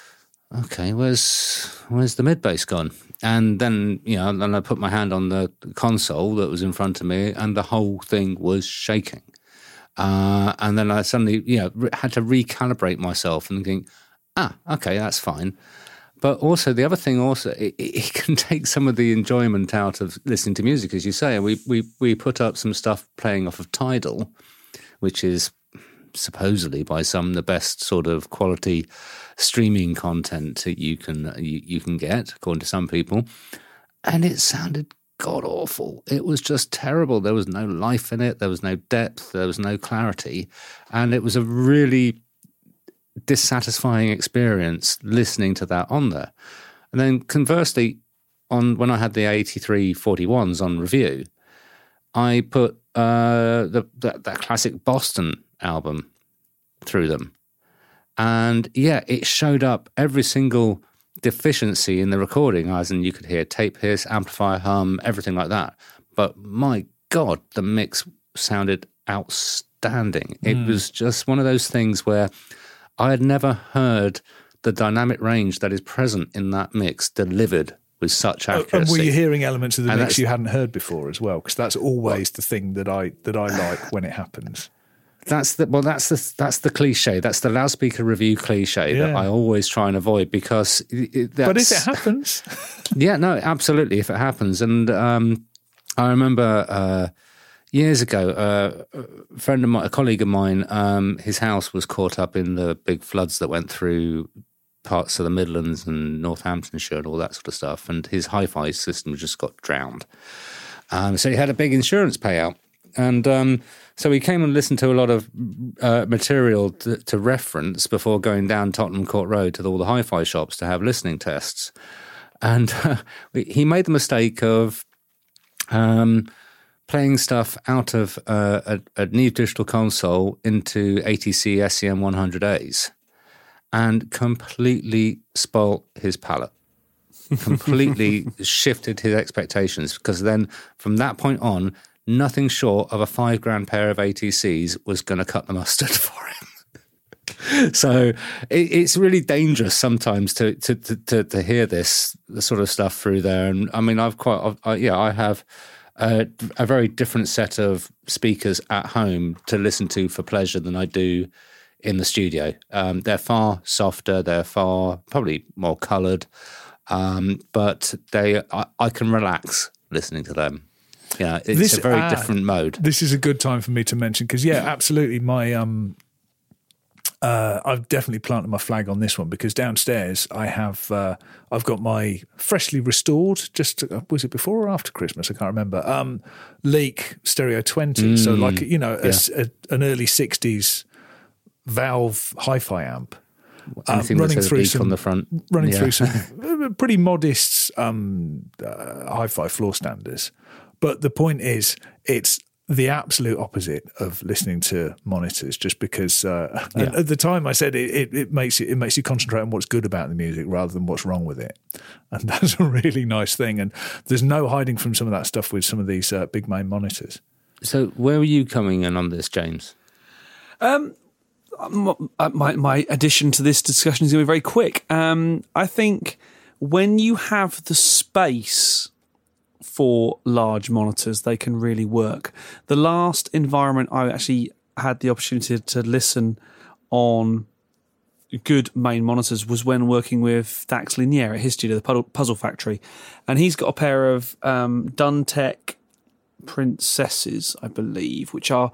okay, where's the mid bass gone? And then, then I put my hand on the console that was in front of me, and the whole thing was shaking. And then I suddenly, had to recalibrate myself and think, okay, that's fine. But also the other thing, it can take some of the enjoyment out of listening to music, as you say. We put up some stuff playing off of Tidal, which is supposedly by some the best sort of quality streaming content that you can get, according to some people, and it sounded god awful. It was just terrible. There was no life in it. There was no depth. There was no clarity, and it was a really dissatisfying experience listening to that on there. And then conversely, when I had the 8341s on review, I put that classic Boston album through them, and it showed up every single deficiency in the recording, as in you could hear tape hiss, amplifier hum, everything like that. But my God, the mix sounded outstanding. It was just one of those things where I had never heard the dynamic range that is present in that mix delivered with such accuracy. And were you hearing elements of the mix you hadn't heard before as well? Because that's always the thing that I like when it happens. That's the cliche. That's the loudspeaker review cliche that I always try and avoid, because but if it happens, no, absolutely, if it happens. And I remember years ago, a colleague of mine, his house was caught up in the big floods that went through parts of the Midlands and Northamptonshire and all that sort of stuff, and his hi-fi system just got drowned. So he had a big insurance payout, and so he came and listened to a lot of material to reference before going down Tottenham Court Road to all the hi-fi shops to have listening tests. And he made the mistake of playing stuff out of a Neve digital console into ATC SCM 100As and completely spoilt his palate. Completely shifted his expectations, because then from that point on, nothing short of a $5,000 pair of ATCs was going to cut the mustard for him. So it's really dangerous sometimes to hear this sort of stuff through there. And I mean, I have a very different set of speakers at home to listen to for pleasure than I do in the studio. They're far softer. They're probably more coloured, but I can relax listening to them. Yeah, it's a very different mode. This is a good time for me to mention, because absolutely, my I've definitely planted my flag on this one because downstairs I've got my freshly restored, was it before or after Christmas? I can't remember. Leak Stereo 20. So like, an early 60s Valve hi-fi amp. Running through some on the front. Through some pretty modest hi-fi floor standards. But the point is, it's the absolute opposite of listening to monitors, just because at the time I said it makes you concentrate on what's good about the music rather than what's wrong with it. And that's a really nice thing. And there's no hiding from some of that stuff with some of these big main monitors. So where are you coming in on this, James? My addition to this discussion is going to be very quick. I think when you have the space for large monitors, they can really work. The last environment I actually had the opportunity to listen on good main monitors was when working with Dax Linier at his studio, the Puzzle Factory. And he's got a pair of Duntech Princesses, I believe, which are,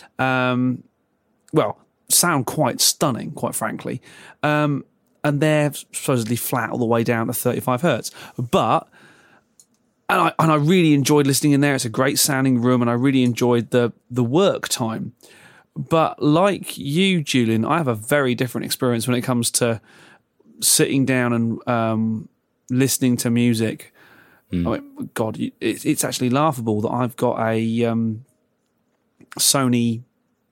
sound quite stunning, quite frankly. And they're supposedly flat all the way down to 35 hertz. But And I really enjoyed listening in there. It's a great sounding room, and I really enjoyed the work time. But like you, Julian, I have a very different experience when it comes to sitting down and listening to music. I mean, God, it's actually laughable that I've got a Sony,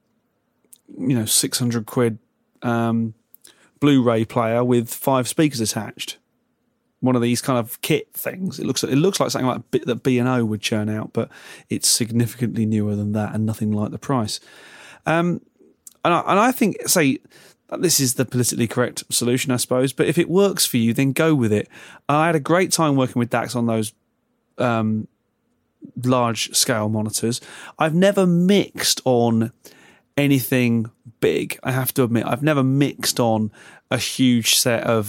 600 quid Blu-ray player with 5 speakers attached. One of these kind of kit things. It looks like something like that B&O would churn out, but it's significantly newer than that and nothing like the price. And I think, say, this is the politically correct solution, I suppose, but if it works for you, then go with it. I had a great time working with Dax on those large-scale monitors. I've never mixed on anything big, I have to admit. I've never mixed on a huge set of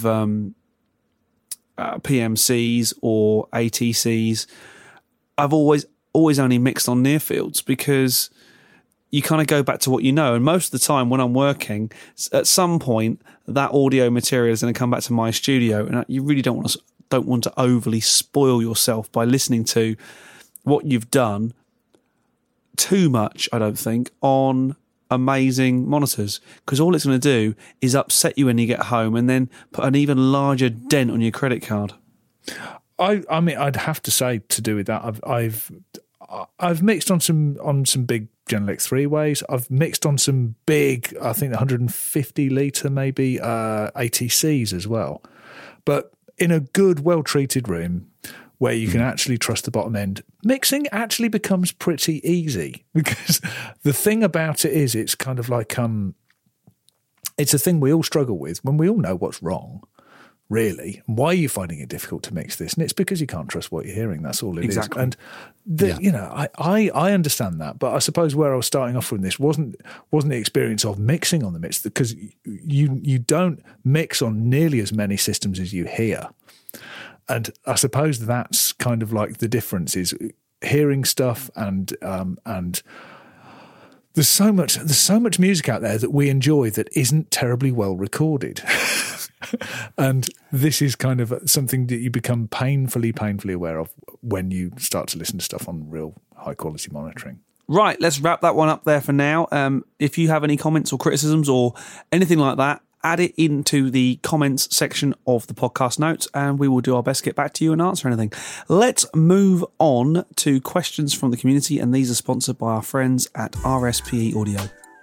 PMCs or ATCs. I've always only mixed on near fields because you kind of go back to what you know. And most of the time when I'm working, at some point that audio material is going to come back to my studio, and you really don't want to overly spoil yourself by listening to what you've done too much, I don't think, on amazing monitors, because all it's going to do is upset you when you get home and then put an even larger dent on your credit card. I mean, I'd have to say, to do with that, I've mixed on some big Genelec 3-ways. I've mixed on some big, I think 150 litre maybe ATCs as well. But in a good, well-treated room where you can actually trust the bottom end, mixing actually becomes pretty easy, because the thing about it is it's kind of like it's a thing we all struggle with when we all know what's wrong, really. Why are you finding it difficult to mix this? And it's because you can't trust what you're hearing. That's all it is. And I understand that, but I suppose where I was starting off from this wasn't the experience of mixing on the mix, because you don't mix on nearly as many systems as you hear. And I suppose that's kind of like the difference, is hearing stuff and there's so much music out there that we enjoy that isn't terribly well recorded. And this is kind of something that you become painfully aware of when you start to listen to stuff on real high quality monitoring. Right, let's wrap that one up there for now. If you have any comments or criticisms or anything like that, add it into the comments section of the podcast notes, and we will do our best to get back to you and answer anything. Let's move on to questions from the community, and these are sponsored by our friends at RSPE Audio.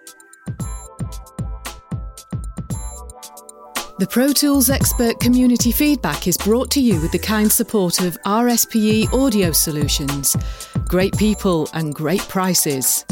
The Pro Tools Expert Community Feedback is brought to you with the kind support of RSPE Audio Solutions. Great people and great prices.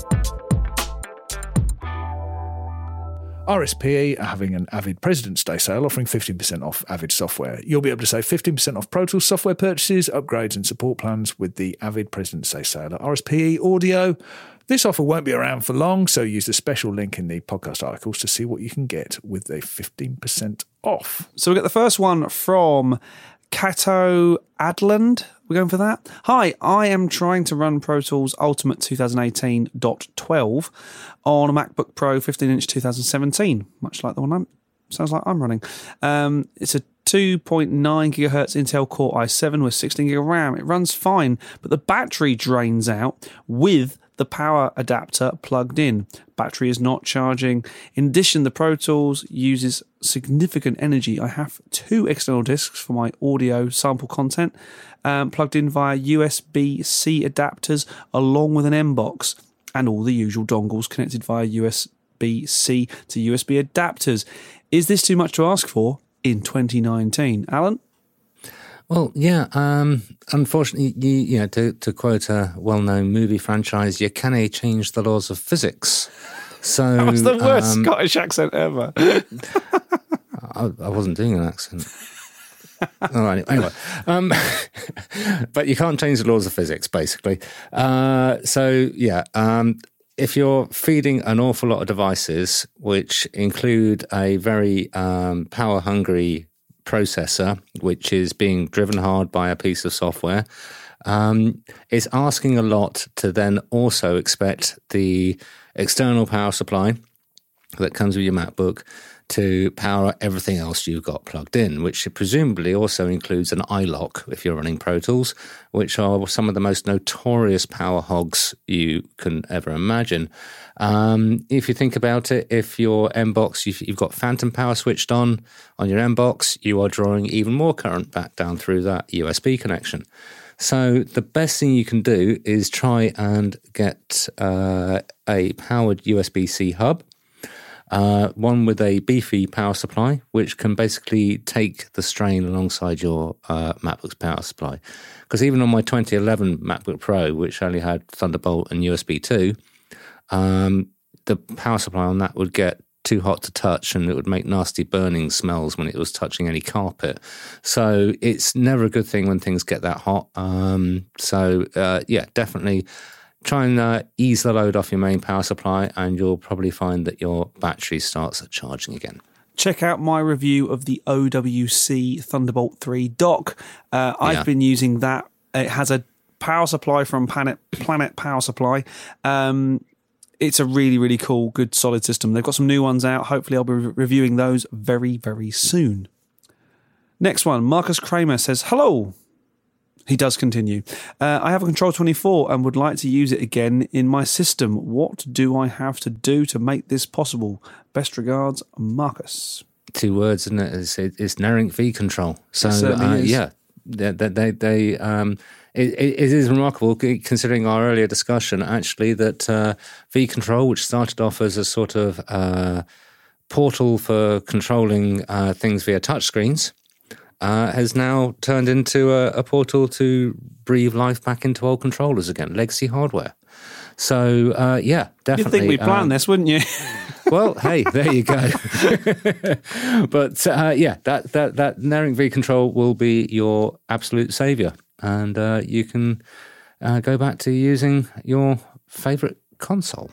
RSPE are having an Avid President's Day sale offering 15% off Avid software. You'll be able to save 15% off Pro Tools software purchases, upgrades and support plans with the Avid President's Day sale at RSPE Audio. This offer won't be around for long, so use the special link in the podcast articles to see what you can get with the 15% off. So we get the first one from Cato Adland. We're going for that. Hi, I am trying to run Pro Tools Ultimate 2018.12 on a MacBook Pro 15-inch 2017, much like the one sounds like I'm running. It's a 2.9 gigahertz Intel Core i7 with 16 gig of RAM. It runs fine, but the battery drains out with the power adapter plugged in. Battery is not charging. In addition, the Pro Tools uses significant energy. I have 2 external discs for my audio sample content plugged in via USB-C adapters along with an M-Box and all the usual dongles connected via USB-C to USB adapters. Is this too much to ask for in 2019? Alan? Well, yeah. Unfortunately, you know, to quote a well-known movie franchise, you can't change the laws of physics. So that was the worst Scottish accent ever. I wasn't doing an accent. All right, anyway, but you can't change the laws of physics, basically. If you're feeding an awful lot of devices, which include a very power-hungry processor, which is being driven hard by a piece of software, it's asking a lot to then also expect the external power supply that comes with your MacBook to power everything else you've got plugged in, which presumably also includes an iLok if you're running Pro Tools, which are some of the most notorious power hogs you can ever imagine. If you think about it, if your M-Box, you've got phantom power switched on your M-Box, you are drawing even more current back down through that USB connection. So the best thing you can do is try and get a powered USB-C hub, one with a beefy power supply, which can basically take the strain alongside your MacBook's power supply. Because even on my 2011 MacBook Pro, which only had Thunderbolt and USB 2, the power supply on that would get too hot to touch and it would make nasty burning smells when it was touching any carpet. So it's never a good thing when things get that hot. Definitely try and ease the load off your main power supply and you'll probably find that your battery starts charging again. Check out my review of the OWC Thunderbolt 3 dock. I've been using that. It has a power supply from Planet Power Supply. It's a really, really cool, good, solid system. They've got some new ones out. Hopefully I'll be reviewing those very, very soon. Next one, Marcus Kramer says, hello. He does continue. I have a Control 24 and would like to use it again in my system. What do I have to do to make this possible? Best regards, Marcus. 2 words, isn't it? It's Nerink V Control. So, it is remarkable, considering our earlier discussion, actually, that V Control, which started off as a sort of portal for controlling things via touchscreens, has now turned into a portal to breathe life back into old controllers again, legacy hardware. So, definitely. You'd think we planned this, wouldn't you? Well, hey, there you go. But, that Nerink V Control will be your absolute saviour. And you can go back to using your favourite console.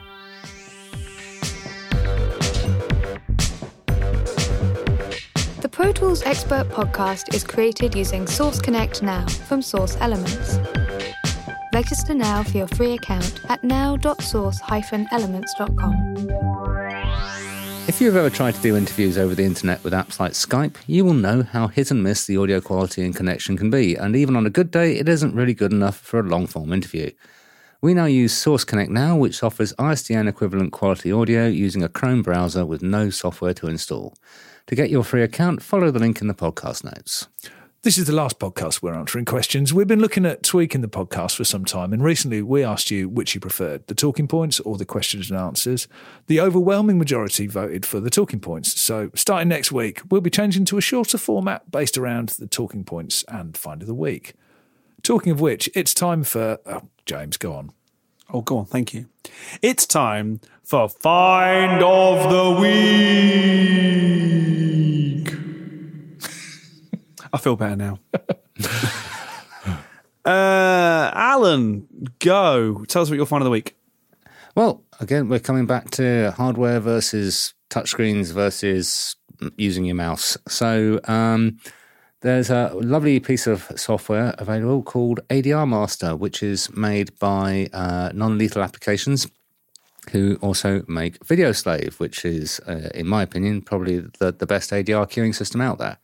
The Pro Tools Expert Podcast is created using Source Connect Now from Source Elements. Register now for your free account at now.source-elements.com. If you've ever tried to do interviews over the internet with apps like Skype, you will know how hit and miss the audio quality and connection can be, and even on a good day, it isn't really good enough for a long-form interview. We now use Source Connect Now, which offers ISDN equivalent quality audio using a Chrome browser with no software to install. To get your free account, follow the link in the podcast notes. This is the last podcast we're answering questions. We've been looking at tweaking the podcast for some time, and recently we asked you which you preferred, the talking points or the questions and answers. The overwhelming majority voted for the talking points. So starting next week, we'll be changing to a shorter format based around the talking points and Find of the Week. Talking of which, it's time for... Oh, James, go on. Oh, go on. Thank you. It's time for Find of the Week. I feel better now. Alan, go. Tell us what you'll find of the week. Well, again, we're coming back to hardware versus touchscreens versus using your mouse. So There's a lovely piece of software available called ADR Master, which is made by Non-Lethal Applications, who also make Video Slave, which is, in my opinion, probably the best ADR queuing system out there.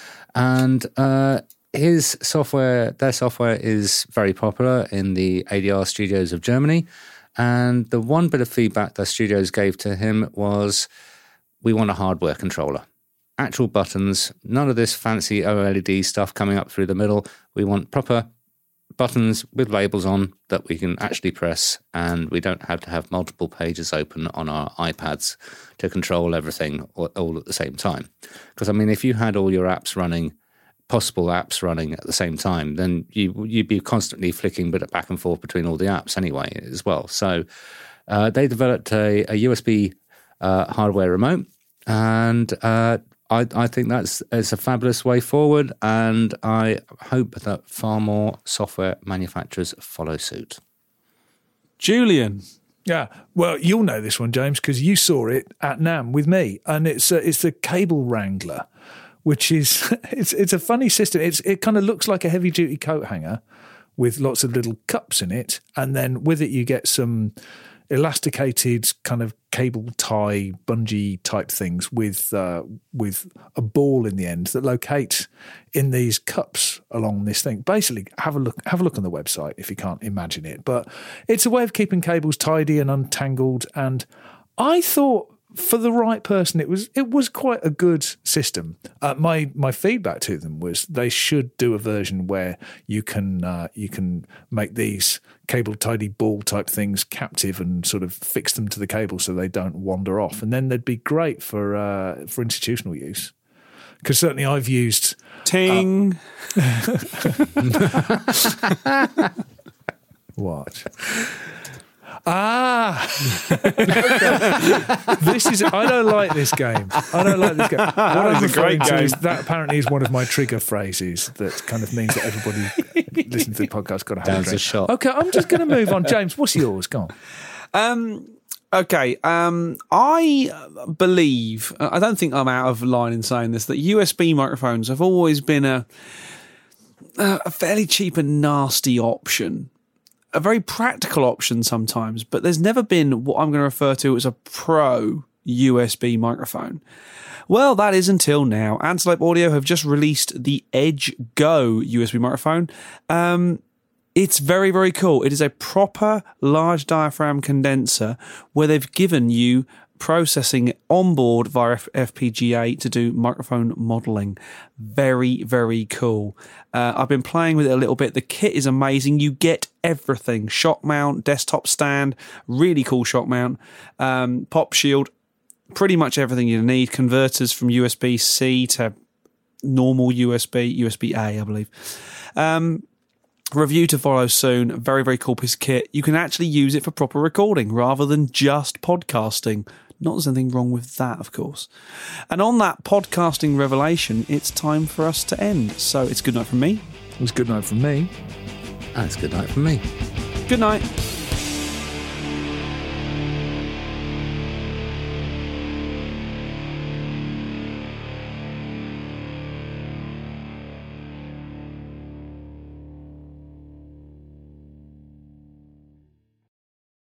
And their software is very popular in the ADR studios of Germany. And the one bit of feedback the studios gave to him was, we want a hardware controller. Actual buttons, none of this fancy OLED stuff coming up through the middle. We want proper buttons with labels on that we can actually press, and we don't have to have multiple pages open on our iPads to control everything all at the same time. Because, I mean, if you had all your possible apps running at the same time, then you'd be constantly flicking back and forth between all the apps anyway as well. So they developed a USB hardware remote, and I think it's a fabulous way forward, and I hope that far more software manufacturers follow suit. Julian. Yeah, well, you'll know this one, James, because you saw it at NAMM with me, and it's the Cable Wrangler, which is it's a funny system. It kind of looks like a heavy duty coat hanger with lots of little cups in it, and then with it you get some elasticated kind of cable tie bungee type things with a ball in the end that locate in these cups along this thing. Basically, have a look on the website if you can't imagine it. But it's a way of keeping cables tidy and untangled. And I thought, for the right person, it was quite a good system. My feedback to them was they should do a version where you can make these cable tidy ball type things captive and sort of fix them to the cable so they don't wander off, and then they'd be great for institutional use. Because certainly I've used Ting. What? This is. I don't like this game. What I'm referring to is that apparently is one of my trigger phrases that kind of means that everybody listening to the podcast got to have a drink. Shot. Okay, I'm just going to move on. James, what's yours? Go on. Okay. I believe, I don't think I'm out of line in saying this, that USB microphones have always been a fairly cheap and nasty option. A very practical option sometimes, but there's never been what I'm going to refer to as a pro USB microphone. Well, that is until now. Antelope Audio have just released the Edge Go USB microphone. It's very, very cool. It is a proper large diaphragm condenser where they've given you processing on board via FPGA to do microphone modeling. Very, very cool. I've been playing with it a little bit. The kit is amazing. You get everything. Shock mount, desktop stand, really cool shock mount, pop shield, pretty much everything you need. Converters from USB-C to normal USB-A, I believe. Review to follow soon. Very, very cool piece of kit. You can actually use it for proper recording rather than just podcasting. Not there's anything wrong with that, of course. And on that podcasting revelation, it's time for us to end. So it's good night from me. It was good night from me. And it's good night from me. Good night.